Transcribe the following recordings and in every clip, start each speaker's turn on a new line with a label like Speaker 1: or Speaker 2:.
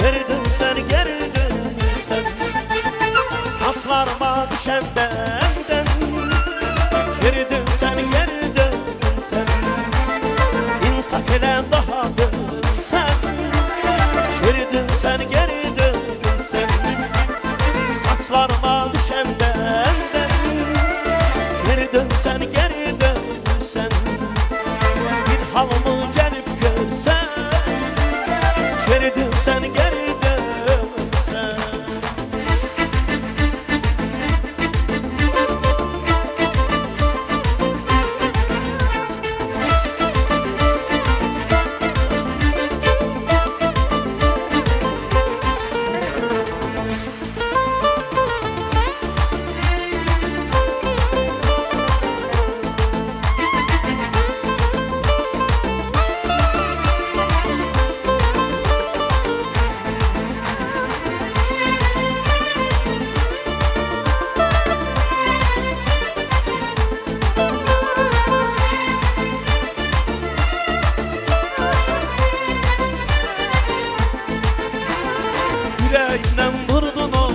Speaker 1: Geri dönsen, geri dönsen, saçlarıma düşenden. Geri dönsen, geri dönsen, insaf ile daha dönsen. Geri dönsen, geri dönsen, saçlarıma düşenden. Geri dönsen, geri dönsen, bir halımı gelip görsen. Geri dönsen, geri dönsen. Yüreğimden vurdun o,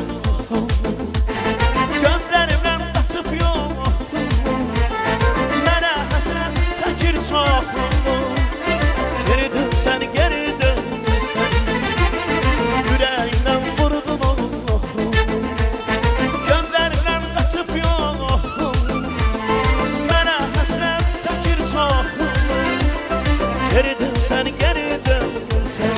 Speaker 1: gözlerimden kaçıp yok. Mənə həsrət çəkir çox. Geri dönsən, geri dönsən, yüreğimden vurdun o, gözlerimden kaçıp yok. Mənə həsrət çəkir çox. Geri dönsən, geri dönsən,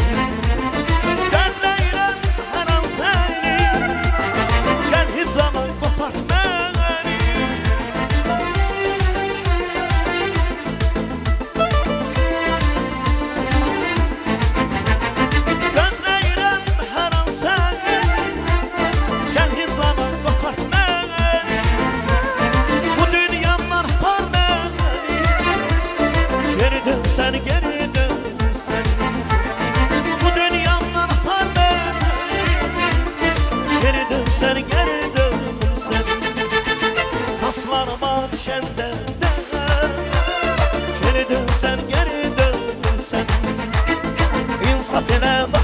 Speaker 1: sen geri dönsen, bu dünyandan apar beni. Geri dönsen, geri dönsen, saçlarıma düşenden. Geri dönsen, geri dönsen, insaf ile bak.